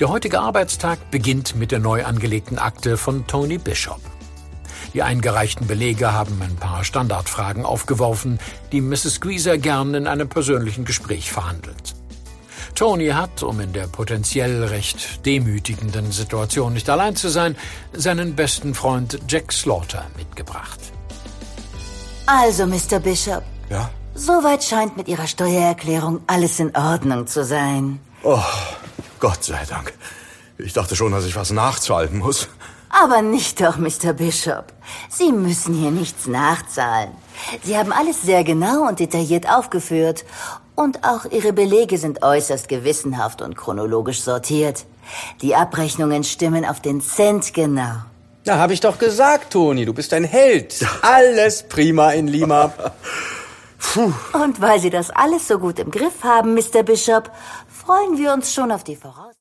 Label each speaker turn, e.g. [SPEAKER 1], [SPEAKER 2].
[SPEAKER 1] Der heutige Arbeitstag beginnt mit der neu angelegten Akte von Tony Bishop. Die eingereichten Belege haben ein paar Standardfragen aufgeworfen, die Mrs. Squeezer gern in einem persönlichen Gespräch verhandelt. Tony hat, um in der potenziell recht demütigenden Situation nicht allein zu sein, seinen besten Freund Jack Slaughter mitgebracht.
[SPEAKER 2] Also, Mr. Bishop.
[SPEAKER 3] Ja?
[SPEAKER 2] Soweit scheint mit Ihrer Steuererklärung alles in Ordnung zu sein.
[SPEAKER 3] Oh, Gott sei Dank. Ich dachte schon, dass ich was nachzahlen muss.
[SPEAKER 2] Aber nicht doch, Mr. Bishop. Sie müssen hier nichts nachzahlen. Sie haben alles sehr genau und detailliert aufgeführt. Und auch Ihre Belege sind äußerst gewissenhaft und chronologisch sortiert. Die Abrechnungen stimmen auf den Cent genau.
[SPEAKER 4] Na, hab ich doch gesagt, Toni, du bist ein Held. Alles prima in Lima.
[SPEAKER 3] Puh.
[SPEAKER 2] Und weil Sie das alles so gut im Griff haben, Mr. Bishop, freuen wir uns schon auf die Voraussetzungen.